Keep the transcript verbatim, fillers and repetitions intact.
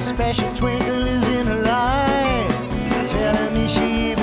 special twinkle is in her eye, telling me she